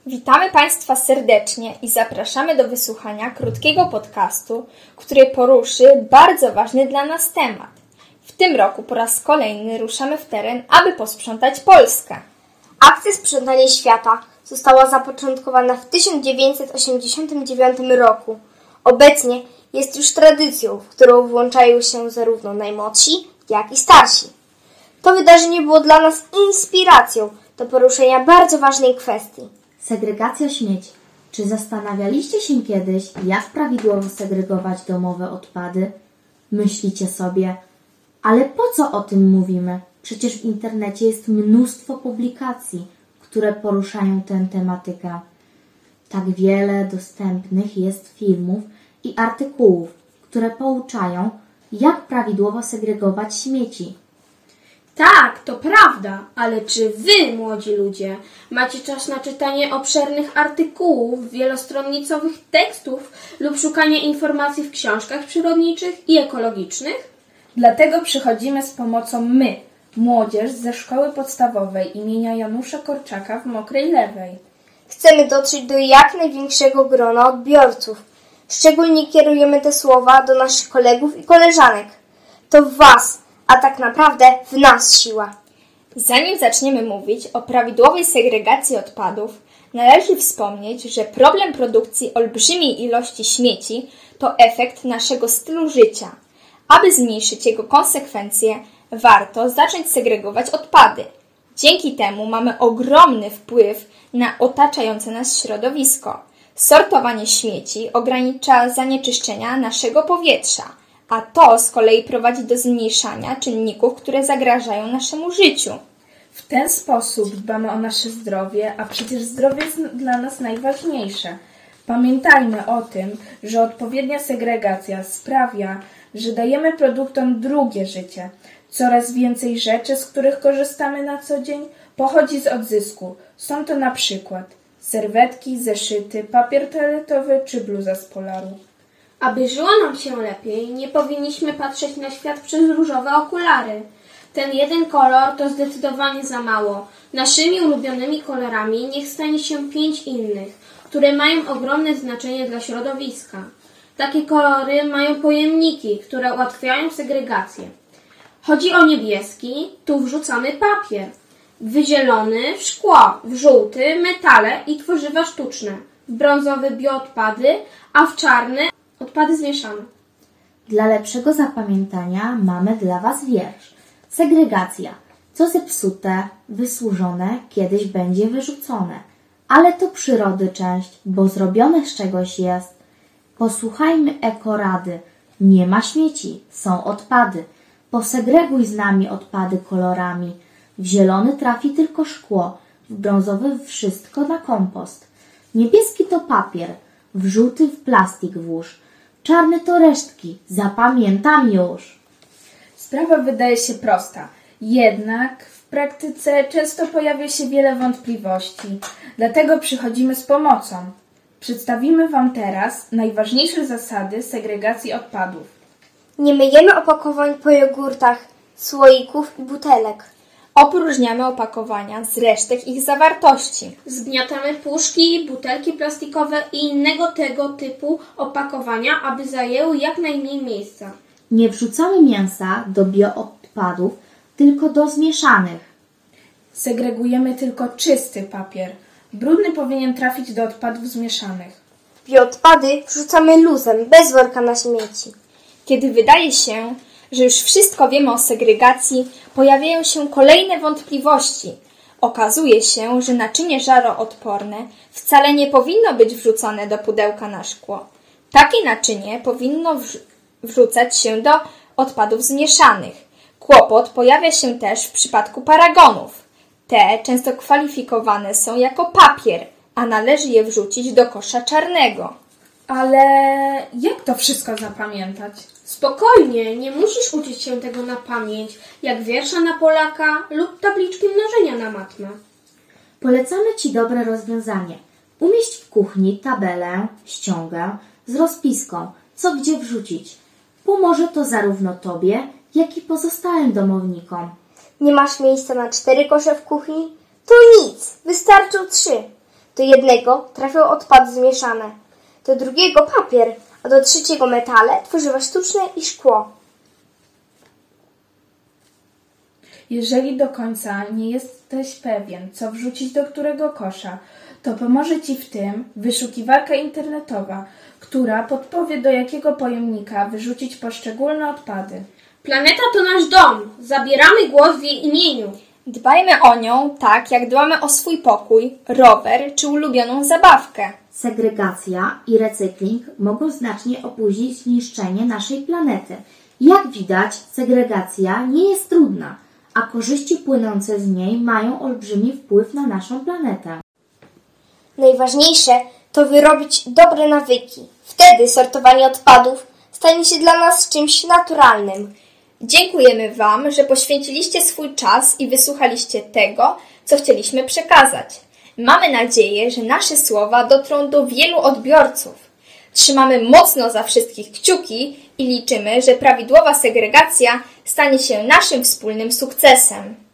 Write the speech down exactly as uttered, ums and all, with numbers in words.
Witamy Państwa serdecznie i zapraszamy do wysłuchania krótkiego podcastu, który poruszy bardzo ważny dla nas temat. W tym roku po raz kolejny ruszamy w teren, aby posprzątać Polskę. Akcja Sprzątanie Świata została zapoczątkowana w tysiąc dziewięćset osiemdziesiątym dziewiątym roku. Obecnie jest już tradycją, w którą włączają się zarówno najmłodsi, jak i starsi. To wydarzenie było dla nas inspiracją do poruszenia bardzo ważnej kwestii. Segregacja śmieci. Czy zastanawialiście się kiedyś, jak prawidłowo segregować domowe odpady? Myślicie sobie, ale po co o tym mówimy? Przecież w internecie jest mnóstwo publikacji, które poruszają tę tematykę. Tak wiele dostępnych jest filmów i artykułów, które pouczają, jak prawidłowo segregować śmieci. Tak, to prawda, ale czy wy, młodzi ludzie, macie czas na czytanie obszernych artykułów, wielostronnicowych tekstów lub szukanie informacji w książkach przyrodniczych i ekologicznych? Dlatego przychodzimy z pomocą my, młodzież ze szkoły podstawowej imienia Janusza Korczaka w Mokrej Lewej. Chcemy dotrzeć do jak największego grona odbiorców. Szczególnie kierujemy te słowa do naszych kolegów i koleżanek. To w was, a tak naprawdę w nas siła. Zanim zaczniemy mówić o prawidłowej segregacji odpadów, należy wspomnieć, że problem produkcji olbrzymiej ilości śmieci to efekt naszego stylu życia. Aby zmniejszyć jego konsekwencje, warto zacząć segregować odpady. Dzięki temu mamy ogromny wpływ na otaczające nas środowisko. Sortowanie śmieci ogranicza zanieczyszczenia naszego powietrza, a to z kolei prowadzi do zmniejszania czynników, które zagrażają naszemu życiu. W ten sposób dbamy o nasze zdrowie, a przecież zdrowie jest dla nas najważniejsze. Pamiętajmy o tym, że odpowiednia segregacja sprawia, że dajemy produktom drugie życie. Coraz więcej rzeczy, z których korzystamy na co dzień, pochodzi z odzysku. Są to na przykład serwetki, zeszyty, papier toaletowy czy bluza z Polaru. Aby żyło nam się lepiej, nie powinniśmy patrzeć na świat przez różowe okulary. Ten jeden kolor to zdecydowanie za mało. Naszymi ulubionymi kolorami niech stanie się pięć innych, które mają ogromne znaczenie dla środowiska. Takie kolory mają pojemniki, które ułatwiają segregację. Chodzi o niebieski, tu wrzucamy papier, w zielony w szkło, w żółty metale i tworzywa sztuczne, w brązowy bioodpady, a w czarny odpady zmieszane. Dla lepszego zapamiętania mamy dla Was wiersz. Segregacja. Co zepsute, wysłużone, kiedyś będzie wyrzucone. Ale to przyrody część, bo zrobione z czegoś jest. Posłuchajmy ekorady. Nie ma śmieci, są odpady. Posegreguj z nami odpady kolorami. W zielony trafi tylko szkło, w brązowy wszystko na kompost. Niebieski to papier, w żółty w plastik włóż. Czarny to resztki, zapamiętam już. Sprawa wydaje się prosta, jednak w praktyce często pojawia się wiele wątpliwości. Dlatego przychodzimy z pomocą. Przedstawimy Wam teraz najważniejsze zasady segregacji odpadów. Nie myjemy opakowań po jogurtach, słoików i butelek. Opróżniamy opakowania z resztek ich zawartości. Zgniatamy puszki, butelki plastikowe i innego tego typu opakowania, aby zajęły jak najmniej miejsca. Nie wrzucamy mięsa do bioodpadów, tylko do zmieszanych. Segregujemy tylko czysty papier. Brudny powinien trafić do odpadów zmieszanych. Bioodpady wrzucamy luzem, bez worka na śmieci. Kiedy wydaje się, że już wszystko wiemy o segregacji, pojawiają się kolejne wątpliwości. Okazuje się, że naczynie żaroodporne wcale nie powinno być wrzucone do pudełka na szkło. Takie naczynie powinno wrz- wrzucać się do odpadów zmieszanych. Kłopot pojawia się też w przypadku paragonów. Te często kwalifikowane są jako papier, a należy je wrzucić do kosza czarnego. Ale jak to wszystko zapamiętać? Spokojnie, nie musisz uczyć się tego na pamięć, jak wiersza na Polaka lub tabliczki mnożenia na matmę. Polecamy Ci dobre rozwiązanie. Umieść w kuchni tabelę, ściągę z rozpiską, co gdzie wrzucić. Pomoże to zarówno Tobie, jak i pozostałym domownikom. Nie masz miejsca na cztery kosze w kuchni? To nic, wystarczą trzy. Do jednego trafią odpady zmieszane, do drugiego papier, a do trzeciego metale, tworzywa sztuczne i szkło. Jeżeli do końca nie jesteś pewien, co wrzucić do którego kosza, to pomoże Ci w tym wyszukiwarka internetowa, która podpowie, do jakiego pojemnika wyrzucić poszczególne odpady. Planeta to nasz dom. Zabieramy głos w jej imieniu. Dbajmy o nią tak, jak dbamy o swój pokój, rower czy ulubioną zabawkę. Segregacja i recykling mogą znacznie opóźnić niszczenie naszej planety. Jak widać, segregacja nie jest trudna, a korzyści płynące z niej mają olbrzymi wpływ na naszą planetę. Najważniejsze to wyrobić dobre nawyki. Wtedy sortowanie odpadów stanie się dla nas czymś naturalnym. Dziękujemy Wam, że poświęciliście swój czas i wysłuchaliście tego, co chcieliśmy przekazać. Mamy nadzieję, że nasze słowa dotrą do wielu odbiorców. Trzymamy mocno za wszystkich kciuki i liczymy, że prawidłowa segregacja stanie się naszym wspólnym sukcesem.